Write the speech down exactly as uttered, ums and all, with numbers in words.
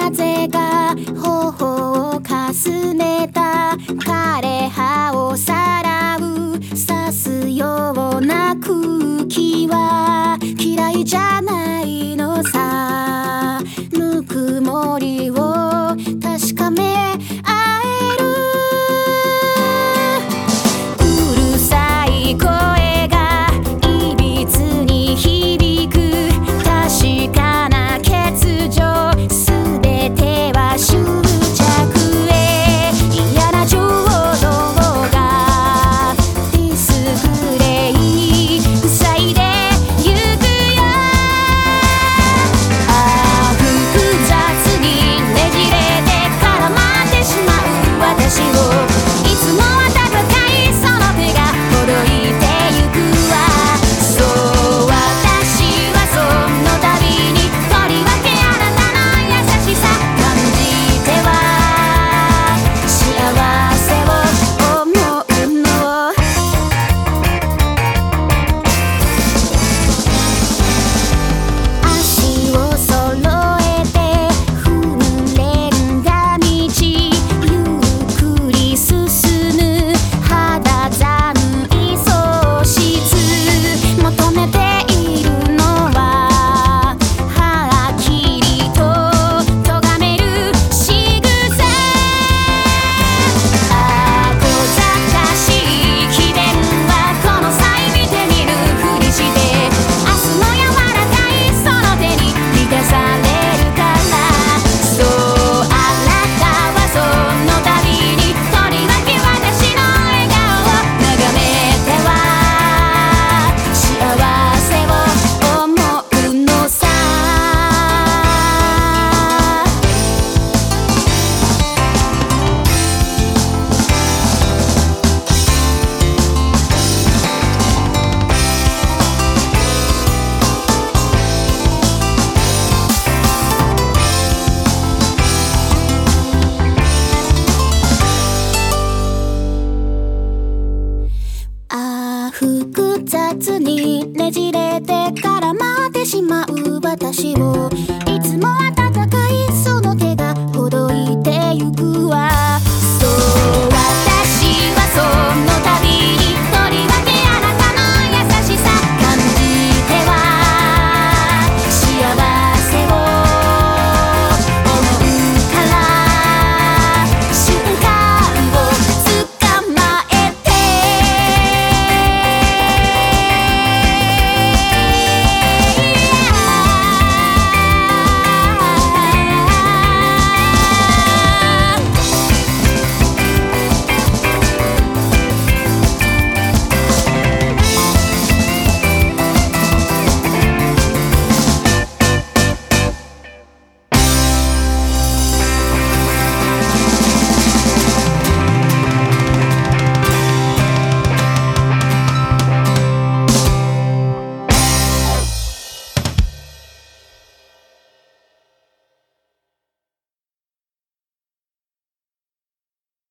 風が頬をかすめた枯れ葉をさらう刺すような空気は嫌いじゃないのさ。ぬくもりを確かめ合える。うるさい声がいびつに響く確かな欠如すべては執着へ嫌な情動がディスプレイ塞いでゆくよ。ああ複雑にねじれて絡まってしまう私をいつも温かいその手がほどいてゆくわ。そう私はその度にとりわけあなたの優しさ感じては幸せを思うの。足を揃えて踏んレンガ道ゆっくり進む肌寒い喪失求めているのははっきりと咎める仕草。ああ小賢しい詭弁はこの際見てみるふりして明日の柔らかいその手に満たされるから。そうあなたはその度にとりわけ私の笑顔を眺めては幸せを思うのさ。ああ複雑にねじれて絡まってしまう私を